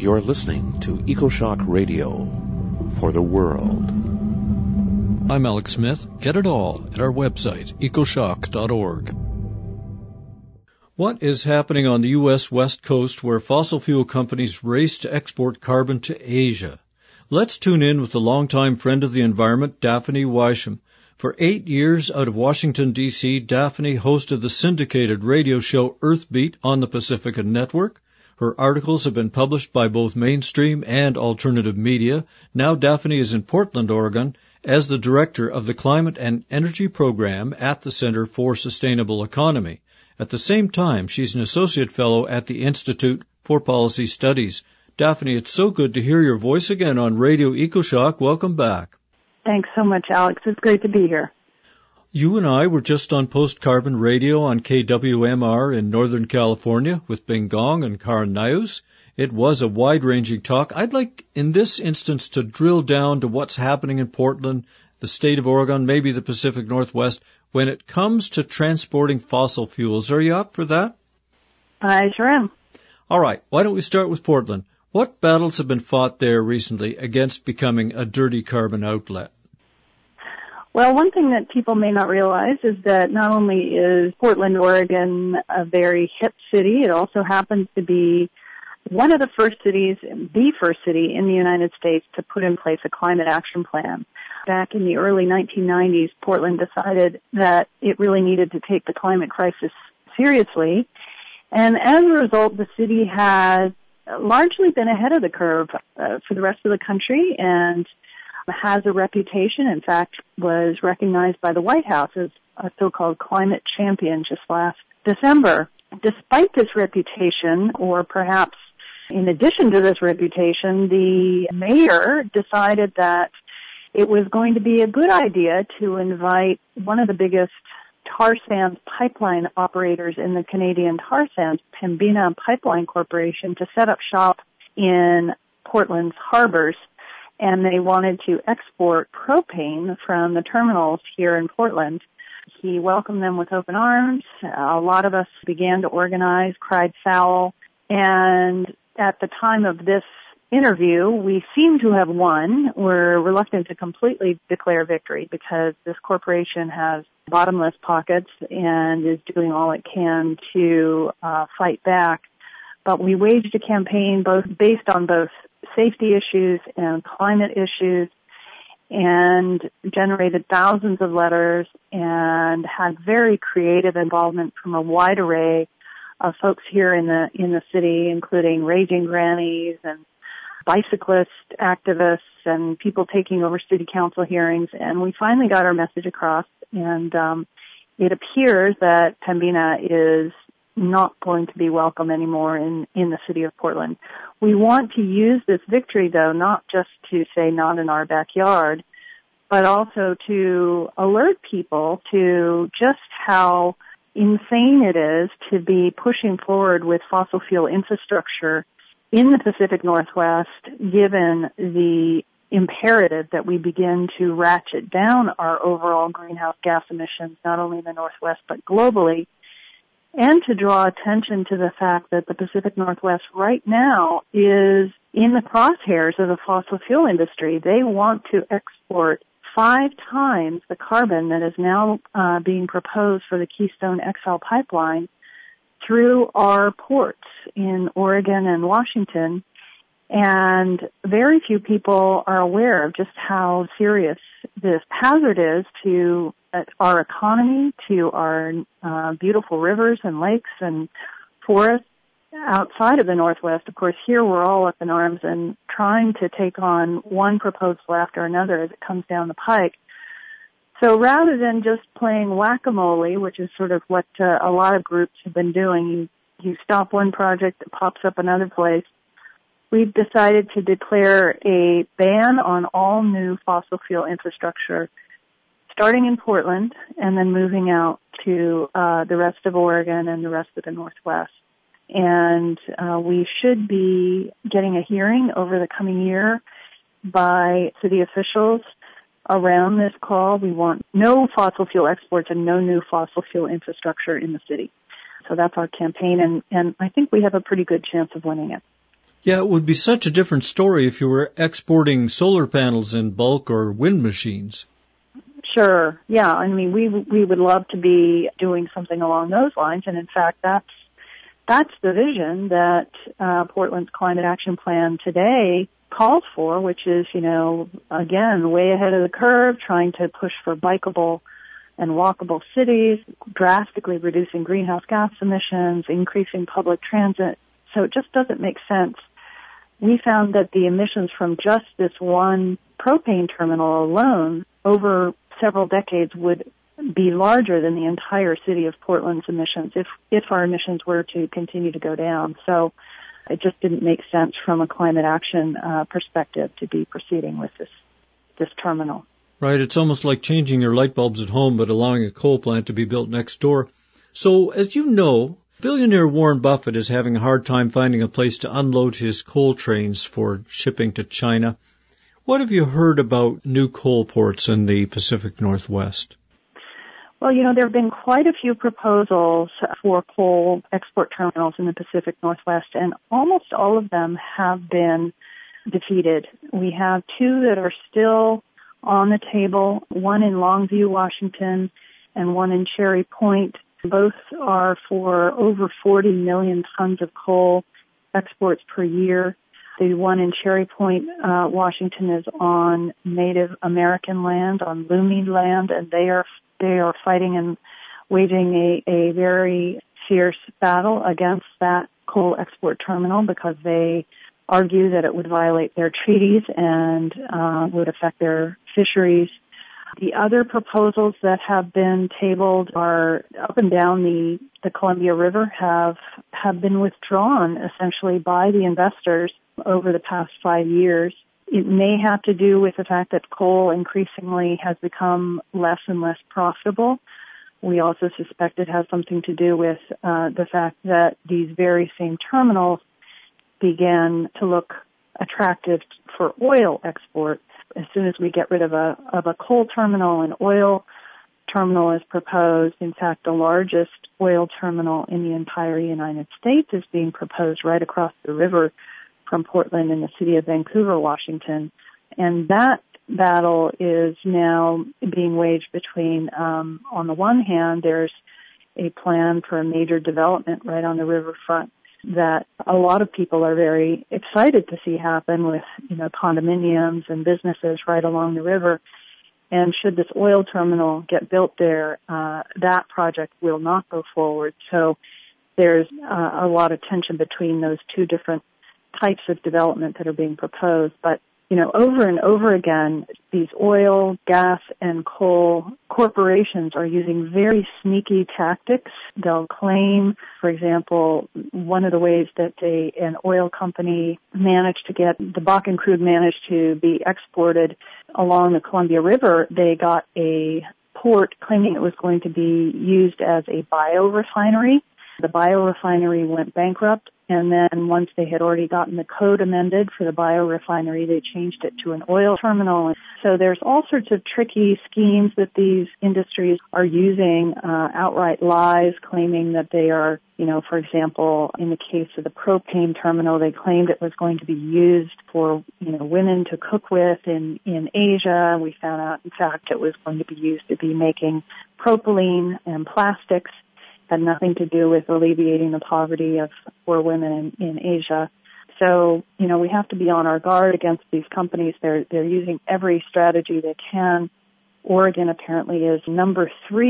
You're listening to EcoShock Radio for the world. I'm Alex Smith. Get it all at our website, ecoshock.org. What is happening on the U.S. West Coast where fossil fuel companies race to export carbon to Asia? Let's tune in with the longtime friend of the environment, Daphne Weisham. For 8 years out of Washington, D.C., Daphne hosted the syndicated radio show Earthbeat on the Pacifica Network. Her articles have been published by both mainstream and alternative media. Now Daphne is in Portland, Oregon, as the director of the Climate and Energy Program at the Center for Sustainable Economy. At the same time, she's an associate fellow at the Institute for Policy Studies. Daphne, it's so good to hear your voice again on Radio EcoShock. Welcome back. Thanks so much, Alex. It's great to be here. You and I were just on Post Carbon Radio on KWMR in Northern California with Bing Gong and Karin Naus. It was a wide-ranging talk. I'd like, in this instance, to drill down to what's happening in Portland, the state of Oregon, maybe the Pacific Northwest, when it comes to transporting fossil fuels. Are you up for that? I sure am. All right. Why don't we start with Portland? What battles have been fought there recently against becoming a dirty carbon outlet? Well, one thing that people may not realize is that not only is Portland, Oregon a very hip city, it also happens to be one of the first cities, the first city in the United States to put in place a climate action plan. Back in the early 1990s, Portland decided that it really needed to take the climate crisis seriously. And as a result, the city has largely been ahead of the curve for the rest of the country and has a reputation, in fact, was recognized by the White House as a so-called climate champion just last December. Despite this reputation, or perhaps in addition to this reputation, the mayor decided that it was going to be a good idea to invite one of the biggest tar sands pipeline operators in the Canadian tar sands, Pembina Pipeline Corporation, to set up shop in Portland's harbors. And they wanted to export propane from the terminals here in Portland. He welcomed them with open arms. A lot of us began to organize, cried foul. And at the time of this interview, we seem to have won. We're reluctant to completely declare victory because this corporation has bottomless pockets and is doing all it can to fight back. But we waged a campaign based on both safety issues and climate issues, and generated thousands of letters and had very creative involvement from a wide array of folks here in the city, including raging grannies and bicyclist activists and people taking over city council hearings. And we finally got our message across, and it appears that Pembina is not going to be welcome anymore in the city of Portland. We want to use this victory, though, not just to say not in our backyard, but also to alert people to just how insane it is to be pushing forward with fossil fuel infrastructure in the Pacific Northwest, given the imperative that we begin to ratchet down our overall greenhouse gas emissions, not only in the Northwest, but globally, and to draw attention to the fact that the Pacific Northwest right now is in the crosshairs of the fossil fuel industry. They want to export 5 times the carbon that is now being proposed for the Keystone XL pipeline through our ports in Oregon and Washington. And very few people are aware of just how serious this hazard is to our economy, to our beautiful rivers and lakes and forests outside of the Northwest. Of course, here we're all up in arms and trying to take on one proposal after another as it comes down the pike. So rather than just playing whack-a-mole, which is sort of what a lot of groups have been doing, you stop one project, it pops up another place, we've decided to declare a ban on all new fossil fuel infrastructure, starting in Portland and then moving out to the rest of Oregon and the rest of the Northwest. And we should be getting a hearing over the coming year by city officials around this call. We want no fossil fuel exports and no new fossil fuel infrastructure in the city. So that's our campaign, and I think we have a pretty good chance of winning it. Yeah, it would be such a different story if you were exporting solar panels in bulk or wind machines. Sure. Yeah. I mean, we would love to be doing something along those lines, and in fact, that's the vision that Portland's Climate Action Plan today calls for, which is, again, way ahead of the curve, trying to push for bikeable and walkable cities, drastically reducing greenhouse gas emissions, increasing public transit. So it just doesn't make sense. We found that the emissions from just this one propane terminal alone over several decades would be larger than the entire city of Portland's emissions if our emissions were to continue to go down. So it just didn't make sense from a climate action perspective to be proceeding with this terminal. Right, it's almost like changing your light bulbs at home but allowing a coal plant to be built next door. So, as you know, billionaire Warren Buffett is having a hard time finding a place to unload his coal trains for shipping to China. What have you heard about new coal ports in the Pacific Northwest? Well, there have been quite a few proposals for coal export terminals in the Pacific Northwest, and almost all of them have been defeated. We have two that are still on the table, one in Longview, Washington, and one in Cherry Point. Both are for over 40 million tons of coal exports per year. The one in Cherry Point, Washington, is on Native American land, on Lummi land, and they are fighting and waging a very fierce battle against that coal export terminal because they argue that it would violate their treaties and would affect their fisheries. The other proposals that have been tabled are up and down the Columbia River have been withdrawn essentially by the investors over the past 5 years. It may have to do with the fact that coal increasingly has become less and less profitable. We also suspect it has something to do with the fact that these very same terminals began to look attractive for oil export. As soon as we get rid of a coal terminal, an oil terminal is proposed. In fact, the largest oil terminal in the entire United States is being proposed right across the river from Portland in the city of Vancouver, Washington. And that battle is now being waged between, on the one hand, there's a plan for a major development right on the riverfront that a lot of people are very excited to see happen with, condominiums and businesses right along the river. And should this oil terminal get built there, that project will not go forward. So there's a lot of tension between those two different types of development that are being proposed. But, over and over again, these oil, gas, and coal corporations are using very sneaky tactics. They'll claim, for example, one of the ways that an oil company managed to get the Bakken crude managed to be exported along the Columbia River, they got a port claiming it was going to be used as a biorefinery. The biorefinery went bankrupt, and then once they had already gotten the code amended for the biorefinery, they changed it to an oil terminal. So there's all sorts of tricky schemes that these industries are using, outright lies, claiming that they are, for example, in the case of the propane terminal, they claimed it was going to be used for, women to cook with in Asia. We found out, in fact, it was going to be used to be making propylene and plastics. Had nothing to do with alleviating the poverty of poor women in Asia. So, we have to be on our guard against these companies. They're using every strategy they can. Oregon apparently is number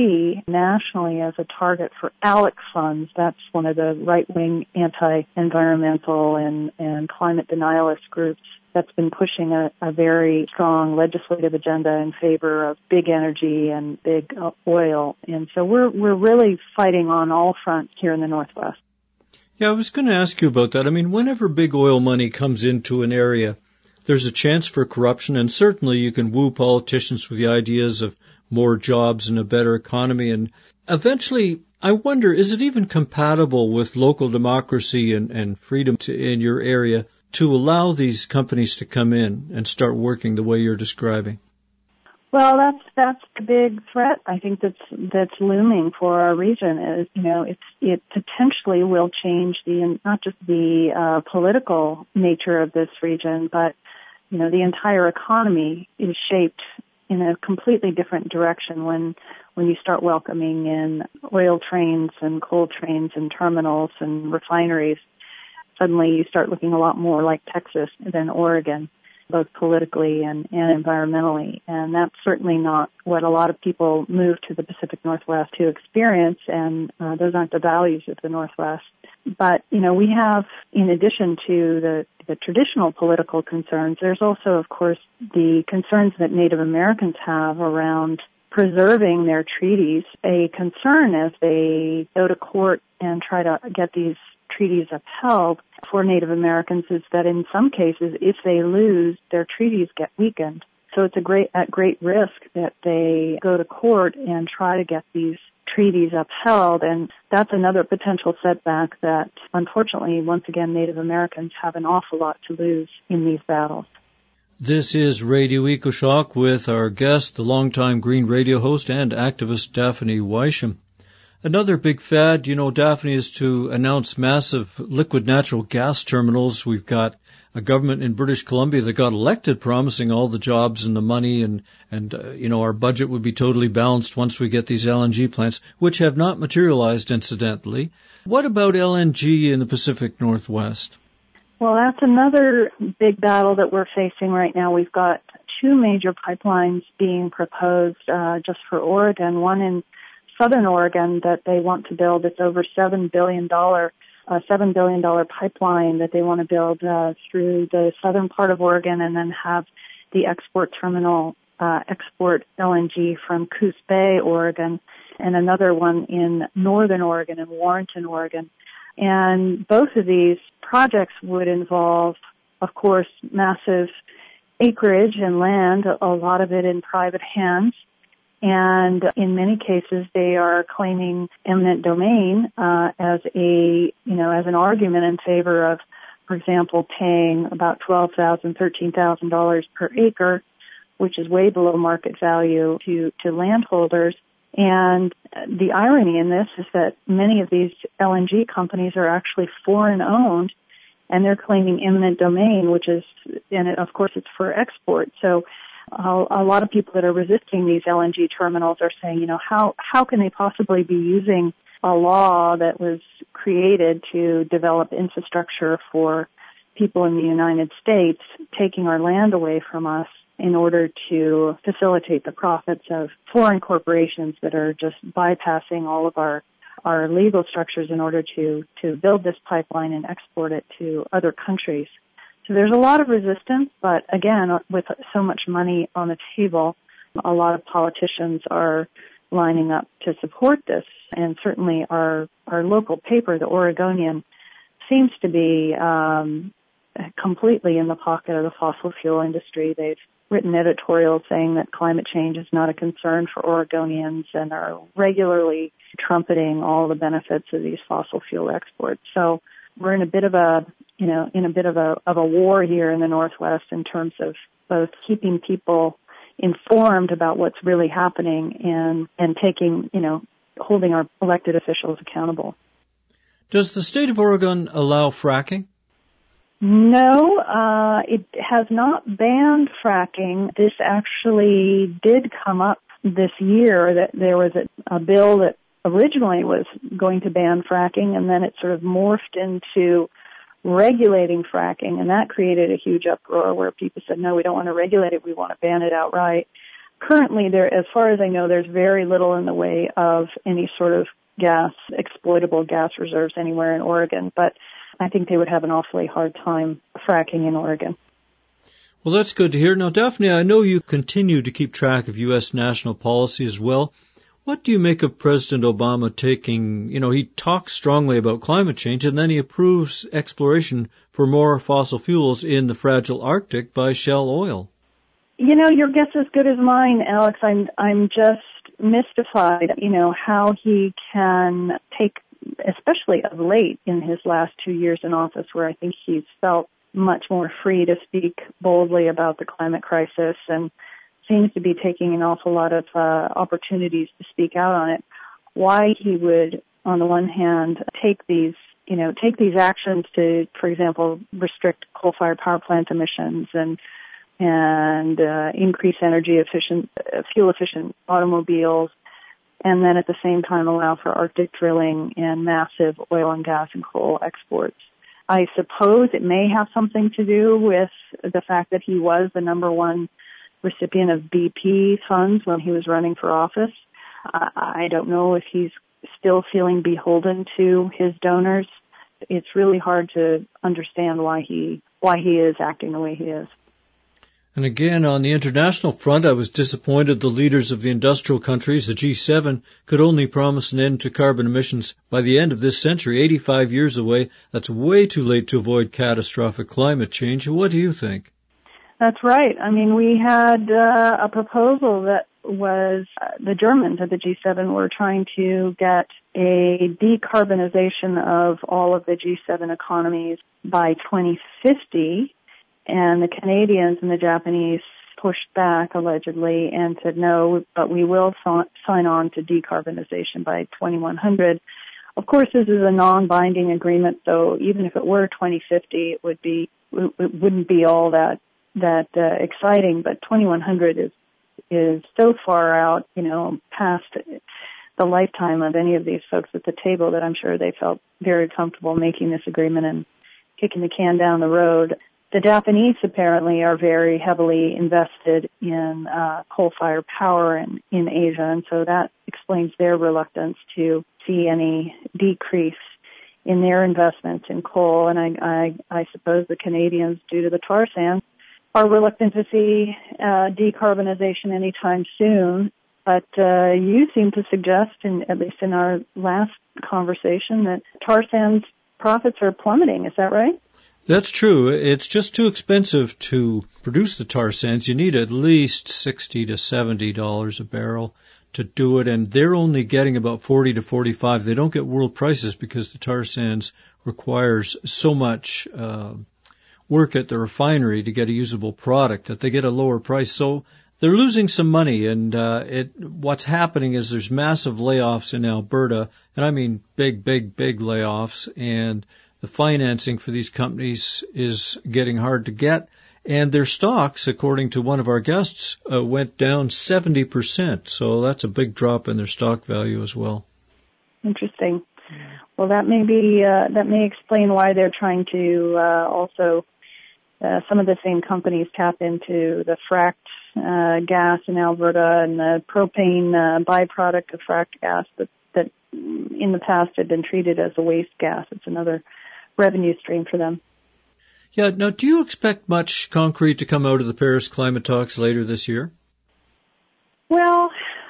3 nationally as a target for ALEC funds. That's one of the right-wing anti-environmental and climate denialist groups that's been pushing a very strong legislative agenda in favor of big energy and big oil. And so we're really fighting on all fronts here in the Northwest. Yeah, I was going to ask you about that. I mean, whenever big oil money comes into an area, there's a chance for corruption, and certainly you can woo politicians with the ideas of more jobs and a better economy. And eventually, I wonder, is it even compatible with local democracy and freedom in your area to allow these companies to come in and start working the way you're describing? Well, that's the big threat I think that's looming for our region is, it potentially will change not just the political nature of this region, but the entire economy is shaped in a completely different direction when you start welcoming in oil trains and coal trains and terminals and refineries. Suddenly you start looking a lot more like Texas than Oregon, both politically and environmentally. And that's certainly not what a lot of people move to the Pacific Northwest to experience, and those aren't the values of the Northwest. But, we have, in addition to the traditional political concerns, there's also, of course, the concerns that Native Americans have around preserving their treaties. A concern as they go to court and try to get these treaties upheld for Native Americans is that in some cases, if they lose, their treaties get weakened. So it's at great risk that they go to court and try to get these treaties upheld, and that's another potential setback that, unfortunately, once again, Native Americans have an awful lot to lose in these battles. This is Radio EcoShock with our guest, the longtime Green Radio host and activist Daphne Weisham. Another big fad, Daphne, is to announce massive liquid natural gas terminals. We've got a government in British Columbia that got elected promising all the jobs and the money and our budget would be totally balanced once we get these LNG plants, which have not materialized, incidentally. What about LNG in the Pacific Northwest? Well, that's another big battle that we're facing right now. We've got two major pipelines being proposed just for Oregon, one in Southern Oregon that they want to build. It's over $7 billion pipeline that they want to build through the southern part of Oregon and then have the export terminal export LNG from Coos Bay, Oregon, and another one in northern Oregon, in Warrenton, Oregon. And both of these projects would involve, of course, massive acreage and land, a lot of it in private hands. And in many cases, they are claiming eminent domain as an argument in favor of, for example, paying about $12,000, $13,000 per acre, which is way below market value to landholders. And the irony in this is that many of these LNG companies are actually foreign-owned, and they're claiming eminent domain, of course, it's for export. So a lot of people that are resisting these LNG terminals are saying, how can they possibly be using a law that was created to develop infrastructure for people in the United States, taking our land away from us in order to facilitate the profits of foreign corporations that are just bypassing all of our legal structures in order to build this pipeline and export it to other countries. So there's a lot of resistance, but again, with so much money on the table, a lot of politicians are lining up to support this. And certainly our local paper, the Oregonian, seems to be completely in the pocket of the fossil fuel industry. They've written editorials saying that climate change is not a concern for Oregonians and are regularly trumpeting all the benefits of these fossil fuel exports. So we're in a bit of a war here in the Northwest in terms of both keeping people informed about what's really happening and taking, holding our elected officials accountable. Does the state of Oregon allow fracking? No, it has not banned fracking. This actually did come up this year, that there was a bill that originally was going to ban fracking, and then it sort of morphed into regulating fracking, and that created a huge uproar where people said, no, we don't want to regulate it, we want to ban it outright. Currently, as far as I know, there's very little in the way of any sort of exploitable gas reserves anywhere in Oregon, but I think they would have an awfully hard time fracking in Oregon. Well, that's good to hear. Now, Daphne, I know you continue to keep track of U.S. national policy as well. What do you make of President Obama taking, he talks strongly about climate change and then he approves exploration for more fossil fuels in the fragile Arctic by Shell Oil? Your guess is as good as mine, Alex. I'm just mystified, how he can take, especially of late in his last 2 years in office, where I think he's felt much more free to speak boldly about the climate crisis and seems to be taking an awful lot of opportunities to speak out on it, why he would, on the one hand, take these actions to, for example, restrict coal-fired power plant emissions and increase fuel efficient automobiles, and then at the same time allow for Arctic drilling and massive oil and gas and coal exports. I suppose it may have something to do with the fact that he was the number one recipient of BP funds when he was running for office. I don't know if he's still feeling beholden to his donors. It's really hard to understand why he is acting the way he is. And again, on the international front, I was disappointed the leaders of the industrial countries, the G7, could only promise an end to carbon emissions by the end of this century, 85 years away. That's way too late to avoid catastrophic climate change. What do you think? That's right. I mean, we had a proposal that was the Germans at the G7 were trying to get a decarbonization of all of the G7 economies by 2050. And the Canadians and the Japanese pushed back, allegedly, and said, no, but we will sign on to decarbonization by 2100. Of course, this is a non-binding agreement, so even if it were 2050, it wouldn't be all that exciting. But 2100 is so far out, past the lifetime of any of these folks at the table that I'm sure they felt very comfortable making this agreement and kicking the can down the road. The Japanese apparently are very heavily invested in coal-fired power in Asia, and so that explains their reluctance to see any decrease in their investments in coal. And I suppose the Canadians, due to the tar sands, are reluctant to see decarbonization anytime soon. But you seem to suggest, at least in our last conversation, that tar sands profits are plummeting. Is that right? That's true. It's just too expensive to produce the tar sands. You need at least $60 to $70 a barrel to do it, and they're only getting about $40 to $45. They don't get world prices because the tar sands requires so much work at the refinery to get a usable product that they get a lower price. So they're losing some money, and what's happening is there's massive layoffs in Alberta, and I mean big layoffs, and the financing for these companies is getting hard to get, and their stocks, according to one of our guests, went down 70%. So that's a big drop in their stock value as well. Interesting. Well, that may explain why they're trying to also some of the same companies tap into the fracked gas in Alberta and the propane byproduct of fracked gas that in the past had been treated as a waste gas. It's another revenue stream for them. Yeah. Now, do you expect much concrete to come out of the Paris climate talks later this year? Well,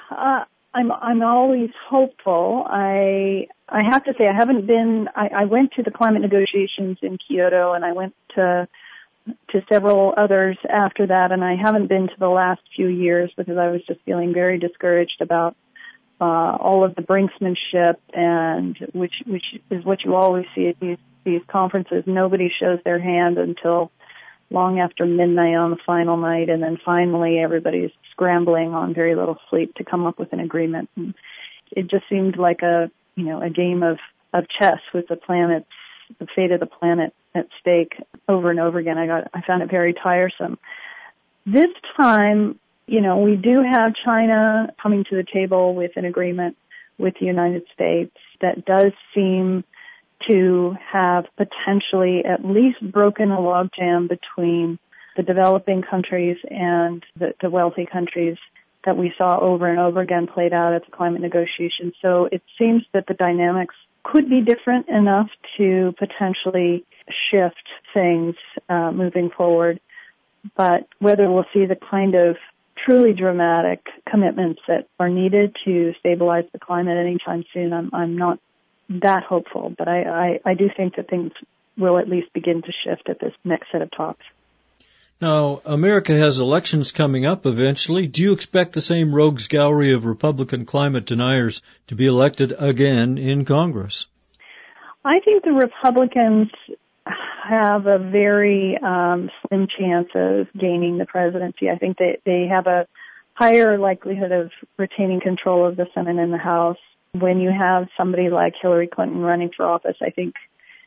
I'm always hopeful. I have to say I haven't been. I went to the climate negotiations in Kyoto, and I went to several others after that, and I haven't been to the last few years because I was just feeling very discouraged about all of the brinksmanship, and which is what you always see at these conferences. Nobody shows their hand until long after midnight on the final night, and then finally everybody's scrambling on very little sleep to come up with an agreement. And it just seemed like a game of chess with the fate of the planet at stake over and over again. I found it very tiresome. This time, we do have China coming to the table with an agreement with the United States that does seem to have potentially at least broken a logjam between the developing countries and the wealthy countries that we saw over and over again played out at the climate negotiations. So it seems that the dynamics could be different enough to potentially shift things moving forward. But whether we'll see the kind of truly dramatic commitments that are needed to stabilize the climate anytime soon, I'm not that hopeful, but I do think that things will at least begin to shift at this next set of talks. Now, America has elections coming up eventually. Do you expect the same rogues gallery of Republican climate deniers to be elected again in Congress? I think the Republicans have a very slim chance of gaining the presidency. I think they have a higher likelihood of retaining control of the Senate and the House. When you have somebody like Hillary Clinton running for office, I think,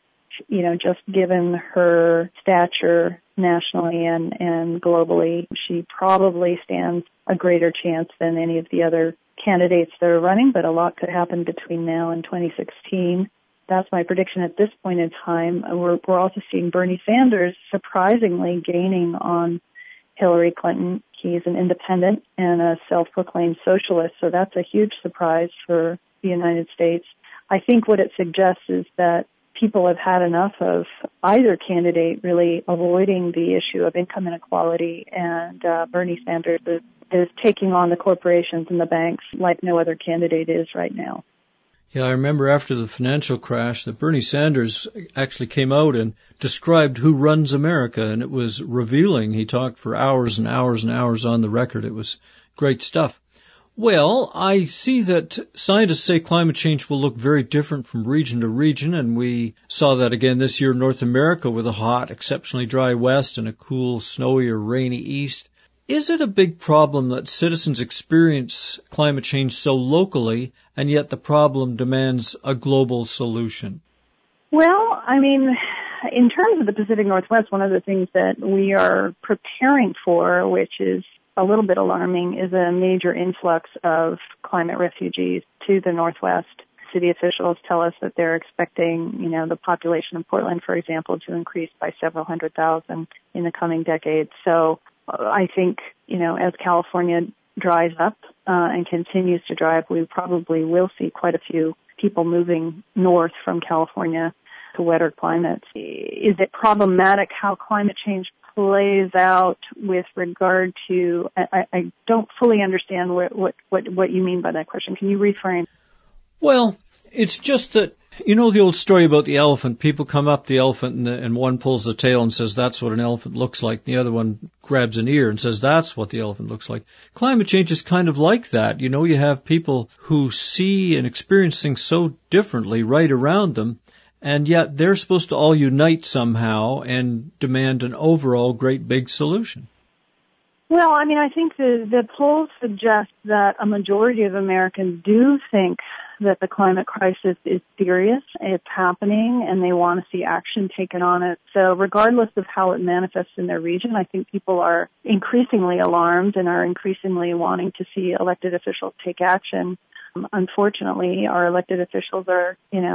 just given her stature nationally and globally, she probably stands a greater chance than any of the other candidates that are running, but a lot could happen between now and 2016. That's my prediction at this point in time. We're also seeing Bernie Sanders surprisingly gaining on Hillary Clinton. He's an independent and a self-proclaimed socialist, so that's a huge surprise for the United States. I think what it suggests is that people have had enough of either candidate really avoiding the issue of income inequality, and Bernie Sanders is taking on the corporations and the banks like no other candidate is right now. Yeah, I remember after the financial crash that Bernie Sanders actually came out and described who runs America, and it was revealing. He talked for hours and hours and hours on the record. It was great stuff. Well, I see that scientists say climate change will look very different from region to region, and we saw that again this year in North America with a hot, exceptionally dry west and a cool, snowy or rainy east. Is it a big problem that citizens experience climate change so locally, and yet the problem demands a global solution? Well, in terms of the Pacific Northwest, one of the things that we are preparing for, which is a little bit alarming, is a major influx of climate refugees to the Northwest. City officials tell us that they're expecting, the population of Portland, for example, to increase by several 100,000 in the coming decades. So I think, as California dries up and continues to dry up, we probably will see quite a few people moving north from California to wetter climates. Is it problematic how climate change plays out with regard to, I don't fully understand what you mean by that question. Can you reframe? Well, it's just that, the old story about the elephant. People come up the elephant and one pulls the tail and says that's what an elephant looks like. The other one grabs an ear and says that's what the elephant looks like. Climate change is kind of like that. You have people who see and experience things so differently right around them, and yet they're supposed to all unite somehow and demand an overall great big solution. Well, I think the polls suggest that a majority of Americans do think that the climate crisis is serious, it's happening, and they want to see action taken on it. So regardless of how it manifests in their region, I think people are increasingly alarmed and are increasingly wanting to see elected officials take action. Unfortunately, our elected officials are,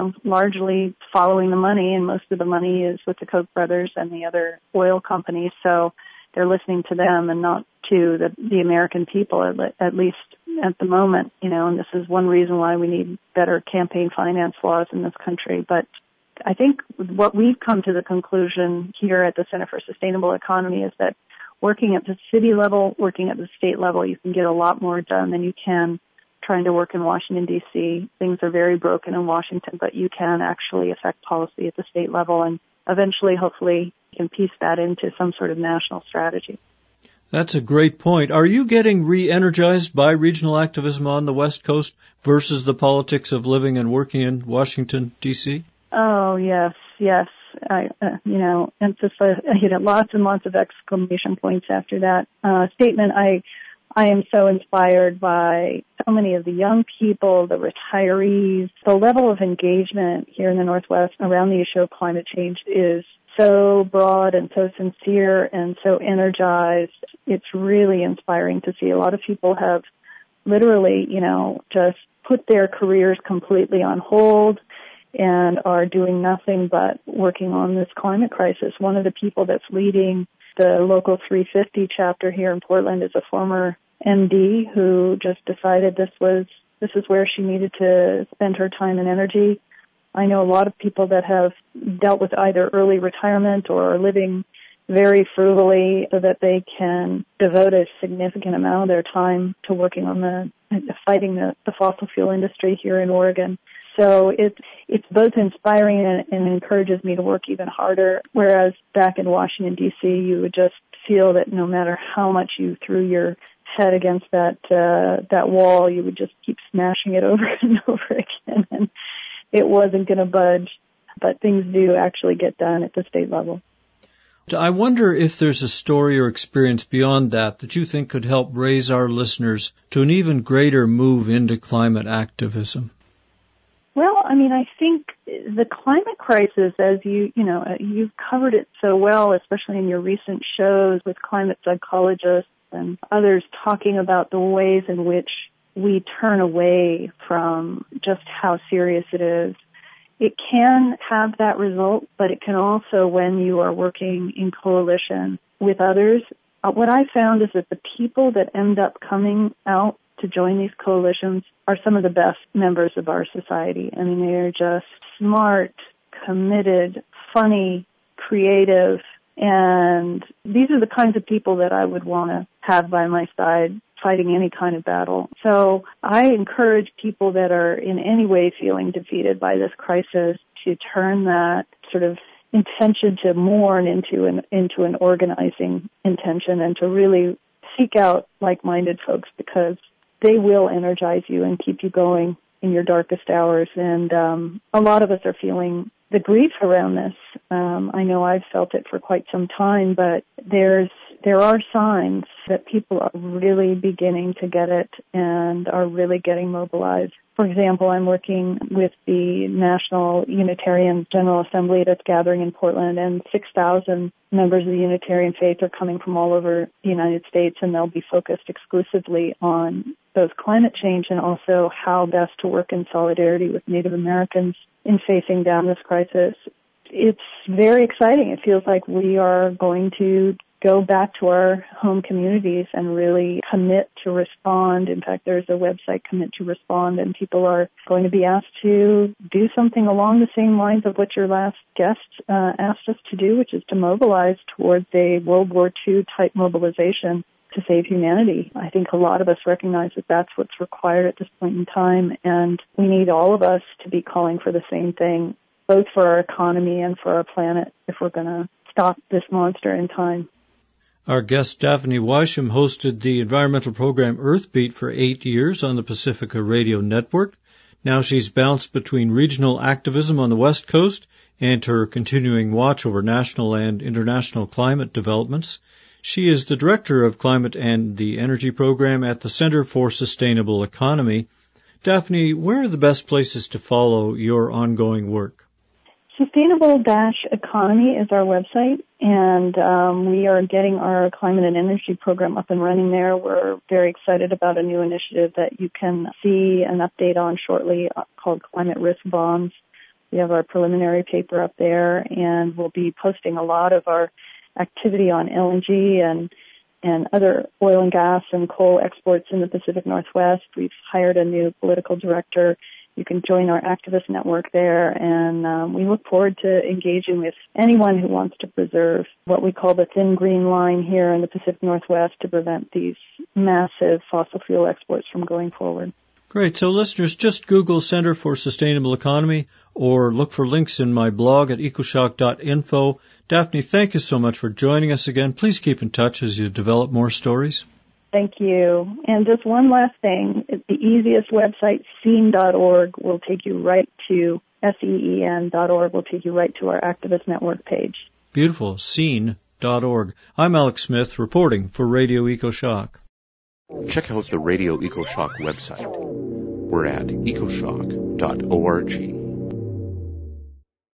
largely following the money, and most of the money is with the Koch brothers and the other oil companies. So they're listening to them and not to the American people, at least at the moment, and this is one reason why we need better campaign finance laws in this country. But I think what we've come to the conclusion here at the Center for Sustainable Economy is that working at the city level, working at the state level, you can get a lot more done than you can trying to work in Washington, D.C. Things are very broken in Washington, but you can actually affect policy at the state level, and eventually, hopefully, you can piece that into some sort of national strategy. That's a great point. Are you getting re-energized by regional activism on the West Coast versus the politics of living and working in Washington, D.C.? Oh, yes. I lots and lots of exclamation points after that statement. I am so inspired by so many of the young people, the retirees. The level of engagement here in the Northwest around the issue of climate change is so broad and so sincere and so energized. It's really inspiring to see. A lot of people have literally, just put their careers completely on hold and are doing nothing but working on this climate crisis. One of the people that's leading the Local 350 chapter here in Portland is a former MD who just decided this is where she needed to spend her time and energy. I know a lot of people that have dealt with either early retirement or living very frugally so that they can devote a significant amount of their time to working on fighting the fossil fuel industry here in Oregon. So it's both inspiring and encourages me to work even harder, whereas back in Washington, D.C., you would just feel that no matter how much you threw your head against that wall, you would just keep smashing it over and over again, and it wasn't going to budge. But things do actually get done at the state level. I wonder if there's a story or experience beyond that you think could help raise our listeners to an even greater move into climate activism. Well, I think the climate crisis, as you've covered it so well, especially in your recent shows with climate psychologists and others talking about the ways in which we turn away from just how serious it is. It can have that result, but it can also, when you are working in coalition with others, what I found is that the people that end up coming out to join these coalitions are some of the best members of our society. They're just smart, committed, funny, creative, and these are the kinds of people that I would want to have by my side fighting any kind of battle. So I encourage people that are in any way feeling defeated by this crisis to turn that sort of intention to mourn into an organizing intention, and to really seek out like-minded folks, because they will energize you and keep you going in your darkest hours. And a lot of us are feeling the grief around this. I know I've felt it for quite some time, but there are signs that people are really beginning to get it and are really getting mobilized. For example, I'm working with the National Unitarian General Assembly that's gathering in Portland, and 6,000 members of the Unitarian faith are coming from all over the United States, and they'll be focused exclusively on both climate change and also how best to work in solidarity with Native Americans in facing down this crisis. It's very exciting. It feels like we are going to go back to our home communities and really commit to respond. In fact, there's a website, Commit to Respond, and people are going to be asked to do something along the same lines of what your last guest asked us to do, which is to mobilize towards a World War II type mobilization to save humanity. I think a lot of us recognize that that's what's required at this point in time, and we need all of us to be calling for the same thing, both for our economy and for our planet, if we're going to stop this monster in time. Our guest, Daphne Weisham, hosted the environmental program Earthbeat for 8 years on the Pacifica Radio Network. Now she's bounced between regional activism on the West Coast and her continuing watch over national and international climate developments. She is the Director of Climate and the Energy Program at the Center for Sustainable Economy. Daphne, where are the best places to follow your ongoing work? Sustainable-Economy is our website, and we are getting our climate and energy program up and running there. We're very excited about a new initiative that you can see an update on shortly called Climate Risk Bonds. We have our preliminary paper up there, and we'll be posting a lot of our activity on LNG and other oil and gas and coal exports in the Pacific Northwest. We've hired a new political director. You can join our activist network there, and we look forward to engaging with anyone who wants to preserve what we call the thin green line here in the Pacific Northwest to prevent these massive fossil fuel exports from going forward. Great. So listeners, just Google Center for Sustainable Economy or look for links in my blog at ecoshock.info. Daphne, thank you so much for joining us again. Please keep in touch as you develop more stories. Thank you. And just one last thing, the easiest website, SEEN.org, will take you right to, SEEN.org, will take you right to our Activist Network page. Beautiful, SEEN.org. I'm Alex Smith, reporting for Radio EcoShock. Check out the Radio EcoShock website. We're at ecoshock.org.